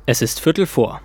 Es ist 15:45.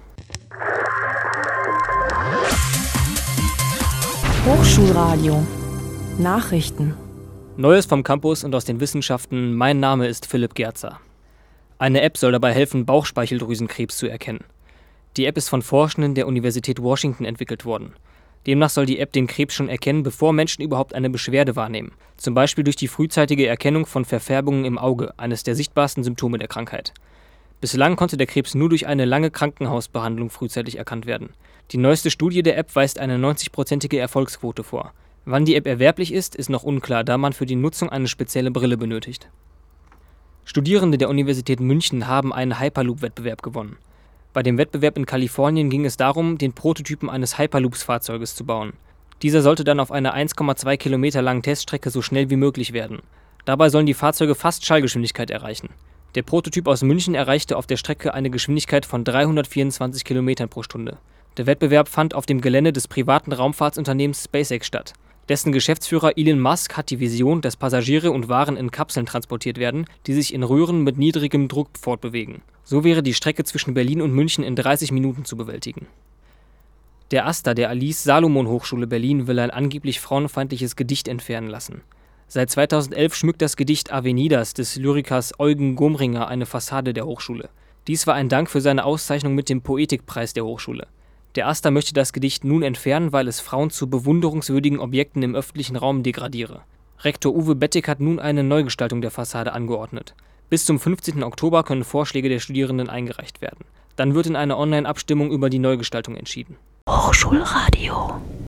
Hochschulradio Nachrichten. Neues vom Campus und aus den Wissenschaften. Mein Name ist Philipp Gerzer. Eine App soll dabei helfen, Bauchspeicheldrüsenkrebs zu erkennen. Die App ist von Forschenden der Universität Washington entwickelt worden. Demnach soll die App den Krebs schon erkennen, bevor Menschen überhaupt eine Beschwerde wahrnehmen. Zum Beispiel durch die frühzeitige Erkennung von Verfärbungen im Auge, eines der sichtbarsten Symptome der Krankheit. Bislang konnte der Krebs nur durch eine lange Krankenhausbehandlung frühzeitig erkannt werden. Die neueste Studie der App weist eine 90-prozentige Erfolgsquote vor. Wann die App erwerblich ist noch unklar, da man für die Nutzung eine spezielle Brille benötigt. Studierende der Universität München haben einen Hyperloop-Wettbewerb gewonnen. Bei dem Wettbewerb in Kalifornien ging es darum, den Prototypen eines Hyperloops-Fahrzeuges zu bauen. Dieser sollte dann auf einer 1,2 Kilometer langen Teststrecke so schnell wie möglich werden. Dabei sollen die Fahrzeuge fast Schallgeschwindigkeit erreichen. Der Prototyp aus München erreichte auf der Strecke eine Geschwindigkeit von 324 Kilometern pro Stunde. Der Wettbewerb fand auf dem Gelände des privaten Raumfahrtsunternehmens SpaceX statt. Dessen Geschäftsführer Elon Musk hat die Vision, dass Passagiere und Waren in Kapseln transportiert werden, die sich in Röhren mit niedrigem Druck fortbewegen. So wäre die Strecke zwischen Berlin und München in 30 Minuten zu bewältigen. Der AStA der Alice-Salomon-Hochschule Berlin will ein angeblich frauenfeindliches Gedicht entfernen lassen. Seit 2011 schmückt das Gedicht Avenidas des Lyrikers Eugen Gomringer eine Fassade der Hochschule. Dies war ein Dank für seine Auszeichnung mit dem Poetikpreis der Hochschule. Der AStA möchte das Gedicht nun entfernen, weil es Frauen zu bewunderungswürdigen Objekten im öffentlichen Raum degradiere. Rektor Uwe Bettig hat nun eine Neugestaltung der Fassade angeordnet. Bis zum 15. Oktober können Vorschläge der Studierenden eingereicht werden. Dann wird in einer Online-Abstimmung über die Neugestaltung entschieden. Hochschulradio